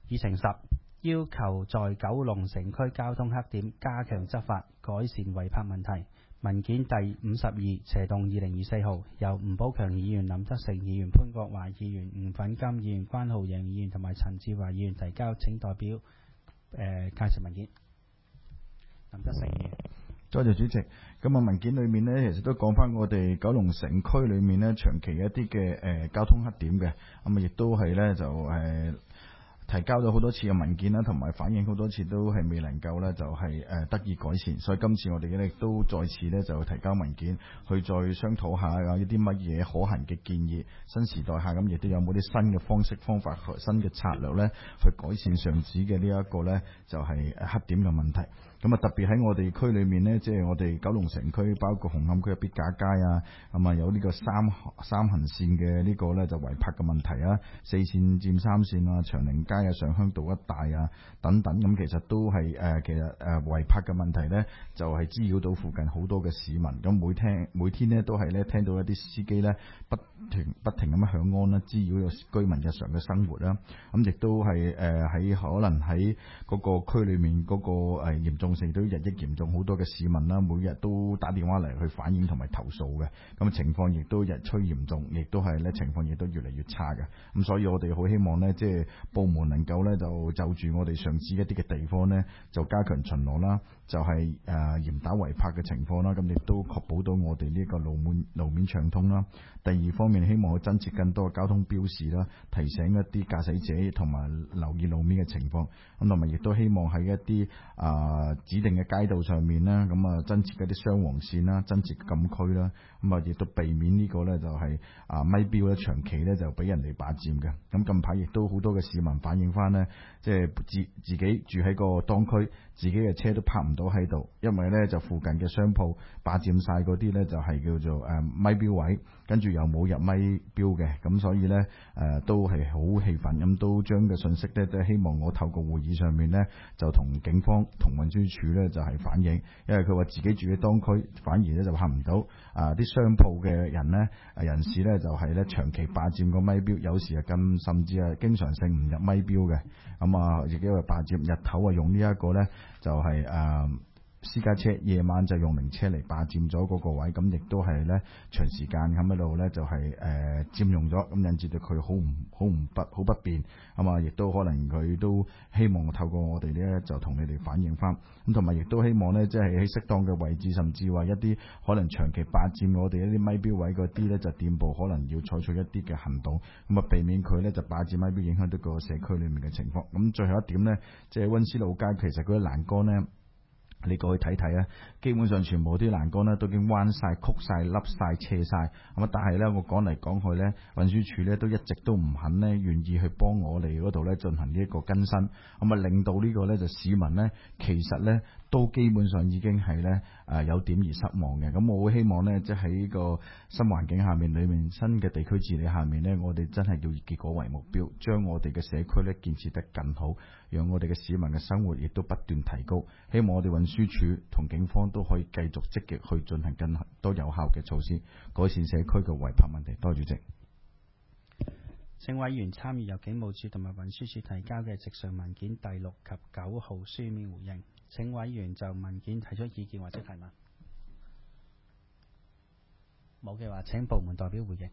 議程10要求在九龍城區交通黑點加強執法，改善違泊問題。文件第52/2024號，由吳寶強議員、林德成議員、潘國華議員、吳粉金議員、關浩洋議員同埋陳志華議員提交，請代表介紹文件。林德成議員。 多謝主席。咁啊，文件裏面呢，其實都講翻我哋九龍城區裏面呢，長期一啲嘅交通黑點嘅，咁啊亦都係呢，就提交咗好多次嘅文件啦，同埋反映好多次都係未能夠呢，就係得以改善，所以今次我哋呢都再次呢，就提交文件去再商討下有啲乜嘢可行嘅建議，新時代下咁亦都有冇啲新嘅方式方法、新嘅策略呢，去改善上址嘅呢一個呢，就係黑點嘅問題。咁啊，特別喺我哋區裏面呢，即係我哋九龍城區，包括紅磡區嘅必架街啊，咁啊有呢個三行線嘅呢個呢，就違泊嘅問題啊，4線佔3線啊，長寧街啊、上鄉道一帶啊等等，咁其實都係其實違泊嘅問題呢，就係滋擾到附近好多嘅市民。咁每天呢，都係呢，聽到一啲司機呢，不停咁樣響安啦，滋擾到居民日常嘅生活啦。咁亦都係喺可能喺嗰個區裏面嗰個嚴重性都日益嚴重，好多嘅市民啦，每日都打電話嚟去反映同埋投訴嘅，咁情況亦都日趨嚴重，亦都係咧情況亦都越嚟越差嘅。咁所以我哋好希望呢，即係部門能夠呢，就住我哋上址一啲嘅地方呢，就加強巡邏啦，就係嚴打違泊嘅情況啦，咁亦都確保到我哋呢個路面暢通啦。第二方面，希望去增設更多嘅交通標示啦，提醒一啲駕駛者同埋留意路面嘅情況。咁同埋亦都希望喺一啲指定嘅街道上面啦，咁啊增設一啲雙黃線啦，增設禁區啦，咁啊亦都避免呢個呢，就係咪標咧長期呢，就俾人哋霸佔嘅。咁近排亦都好多嘅市民反映翻呢，即係自己住喺個當區，自己嘅車都泊唔到喺度，因為呢，就附近嘅商鋪霸佔晒嗰啲呢，就係叫做咪標位，跟住又冇入咪標嘅，咁所以呢，都係好氣憤，咁都將嘅信息呢，都希望我透過會議上面呢，就同警方同運輸署呢，就係反映，因為佢話自己住喺當區，反而呢就泊唔到，啲商鋪嘅人士呢，就係呢長期霸佔個咪標，有時甚至係經常性唔入咪標嘅，咁啊亦都係霸佔，日頭用呢一個呢，就係私家車，夜晚就用名車嚟霸佔咗嗰個位，咁亦都係咧長時間咁喺度咧就係佔用咗，咁引致到佢好不便，咁啊亦都可能佢都希望透過我哋咧就同你哋反映翻，咁同埋亦都希望咧即係喺適當嘅位置，甚至話一啲可能長期霸佔我哋一啲咪標位嗰啲咧，就店鋪可能要採取一啲嘅行動，咁啊避免佢咧就霸佔咪標影響到個社區裏面嘅情況。咁最後一點咧，即係溫思路街其實嗰啲欄杆咧。你過去睇睇啊，基本上全部啲欄杆咧都已經彎晒、曲晒、凹晒、斜晒。咁啊，但係咧我講嚟講去咧，運輸署咧都一直都唔肯咧願意去幫我哋嗰度咧進行呢一個更新，咁啊令到呢個咧就市民咧其實咧都基本上已經係咧有點而失望嘅。咁我會希望咧即係喺呢個新環境下面裏面，新嘅地區治理下面咧，我哋真係要以結果為目標，將我哋嘅社區咧建設得更好，讓我哋嘅市民嘅生活亦都不斷提高。希望我哋運輸署同警方都可以繼續積極去進行更多有效嘅措施，改善社區嘅違泊問題。多謝主席。 請委員參與由警務處同埋運輸署提交嘅直述文件第6及9號書面回應。請委員就文件提出意見或者提問。冇嘅話，請部門代表回應。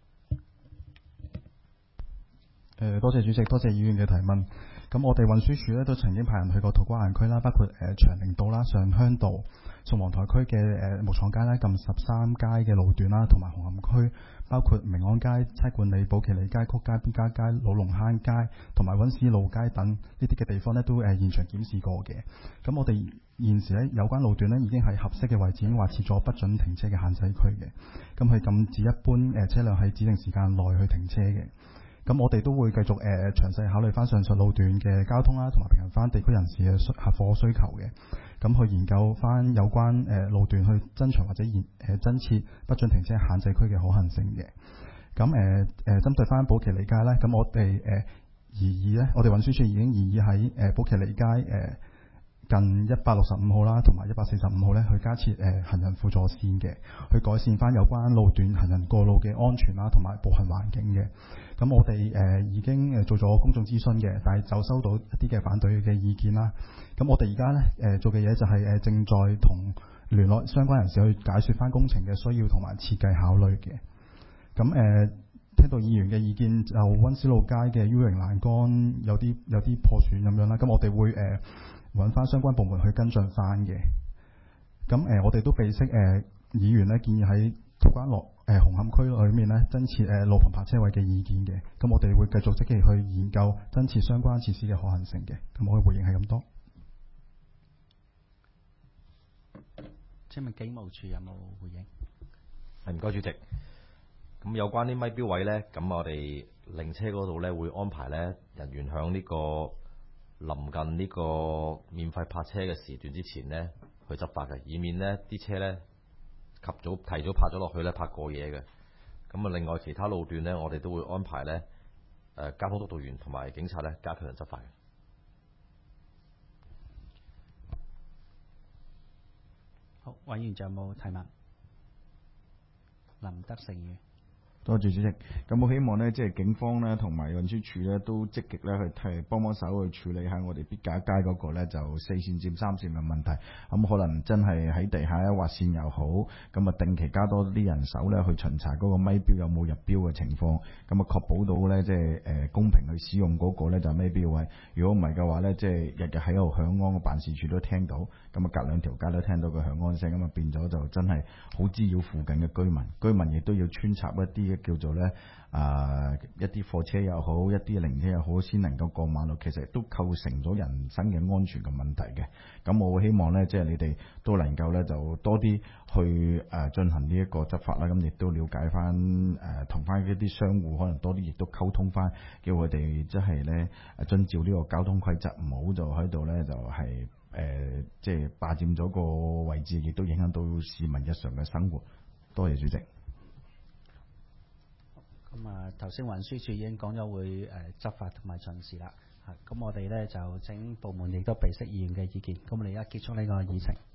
多謝主席，多謝議員嘅提問。咁我哋運輸署咧都曾經派人去過土瓜灣區啦，包括長寧道啦、上鄉道、宋皇台區嘅木廠街啦、近13街嘅路段啦，同埋紅磡區包括明安街、差館里、寶其利街、曲街、邊家街、老龍坑街同埋溫思路街等呢啲嘅地方咧，都現場檢視過嘅。咁我哋現時咧有關路段咧已經喺合適嘅位置已經劃設咗不准停車嘅限制區嘅，咁去禁止一般車輛喺指定時間內去停車嘅。咁我哋都會繼續詳細考慮翻上述路段嘅交通啦，同埋平衡翻地區人士嘅客貨需求嘅。咁去研究翻有關路段去增長或者增設不准停車限制區嘅可行性嘅。咁針對翻寶其利街咧，咁我哋我哋運輸署已經擬議喺寶其利街近165號啦，同埋145號咧，去加設行人輔助線嘅，去改善翻有關路段行人過路嘅安全啦，同埋步行環境嘅。咁我哋已經做咗公眾諮詢嘅，但係就收到一啲嘅反對嘅意見啦。咁我哋而家咧做嘅嘢就係正在同聯絡相關人士去解説翻工程嘅需要同埋設計考慮嘅。咁聽到議員嘅意見，就溫思路街嘅 U 型欄杆有啲破損咁樣啦，咁我哋會揾翻相關部門去跟進翻嘅。咁我哋都備悉議員咧建議喺土瓜灣紅磡區裏面咧增設路旁泊車位嘅意見嘅。咁我哋會繼續積極去研究增設相關設施嘅可行性嘅。咁我嘅回應係咁多。 請問警務處有冇回應？ 唔該，主席。咁有關啲咪標位呢，咁我哋靈車嗰度呢會安排呢人員響呢個臨近呢個免費泊車嘅時段之前呢去執法嘅，以免呢啲車呢提早泊咗落去呢泊過夜嘅。咁啊，另外其他路段呢，我哋都會安排呢交通督導員同埋警察呢加強執法嘅。 好，委員仲有冇提問？林德成議員。 多謝主席。咁我希望呢，即係警方呢同埋運輸署呢都積極呢去幫手去處理下我哋必架街嗰個呢就4線佔3線嘅問題。咁可能真係喺地下劃線又好，咁啊定期加多啲人手呢去巡查嗰個咪標有冇入標嘅情況，咁啊確保到呢，即係公平去使用嗰個呢就咪標位。如果唔係嘅話呢，即係日日喺度響安嘅辦事處都聽到，咁啊隔2條街都聽到個響安聲，咁啊變咗就真係好滋擾附近嘅居民亦都要穿插一啲叫做咧一啲貨車又好，一啲零車又好，先能夠過馬路，其實都構成咗人身嘅安全嘅問題嘅。咁我希望咧，即係你哋都能夠咧就多啲去進行呢一個執法啦。咁亦都了解翻同翻一啲商戶可能多啲，亦都溝通翻，叫佢哋即係咧遵照呢個交通規則，唔好就喺度咧就係即係霸佔咗個位置，亦都影響到市民日常嘅生活。多謝主席。 咁頭先運輸署已經講咗會執法同埋巡視啦。咁我哋咧就請部門亦都備悉議員嘅意見。咁我哋而家結束呢個議程。